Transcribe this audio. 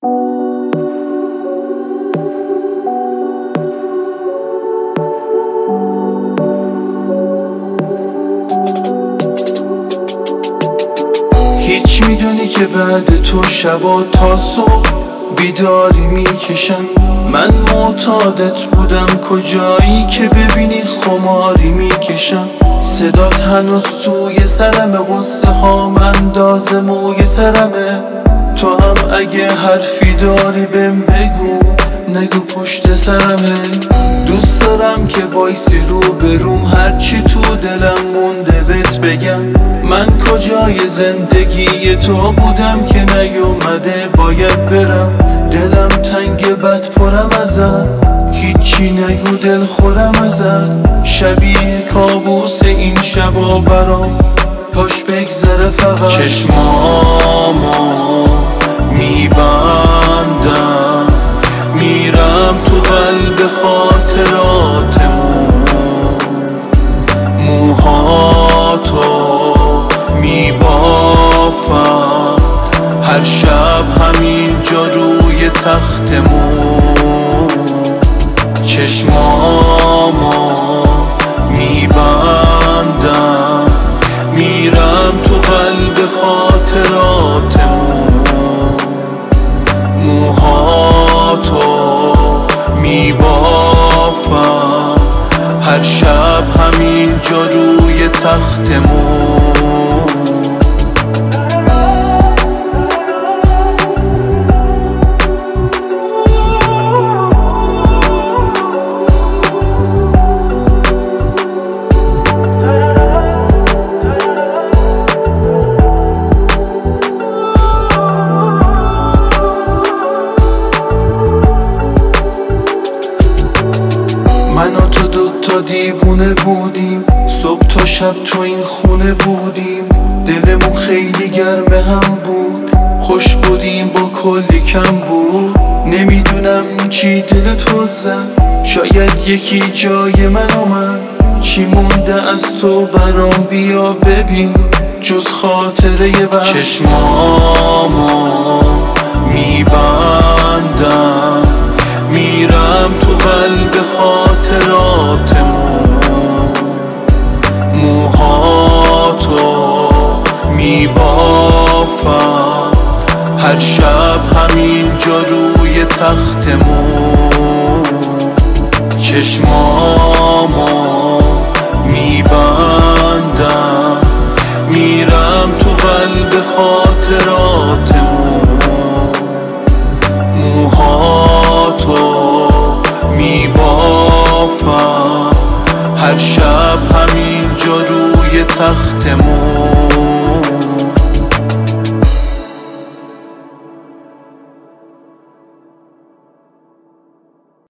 هیچ میدونی که بعد تو شبا تا صبح بیداری میکشم. من معتادت بودم کجایی که ببینی خماری میکشم. صدات هنوز توی سرمه، غصه ها انداز موی سرمه. تو هم اگه حرفی داری بهم بگو، نگو پشت سرمه. دوست دارم که وایسی رو بروم، هرچی تو دلم مونده بهت بگم. من کجای زندگی تو بودم که نیومده باید برم. دلم تنگ بد پرم ازت، هیچی نگو دل خورم ازت. شبیه کابوس این شبا برام، کاش بگذره فقط. چشمامو میبندم، میرم تو قلب خاطراتمون. موهاتو میبافم هر شب همینجا روی تختمون. چشمامو میبندم، میرم تو قلب خاطراتمون. موهاتو میبافم هر شب همینجا روی تختمون. من و تو دوتا دیوونه بودیم، صبح تا شب تو این خونه بودیم. دلمون خیلی گرمه هم بود، خوش بودیم با کلی کم بود. نمیدونم چی دل تو زد، شاید یکی جای من اومد. چی مونده از تو برام بیا ببین جز خاطره بد. چشمامو میبندم، میرم تو قلب خاطراتمون. موهاتو میبافم هر شب همینجا روی تختمون. چشمامو میبندم، میرم تو قلب خاطراتمون. موهاتو میبافم هر شب همینجا روی تختمون.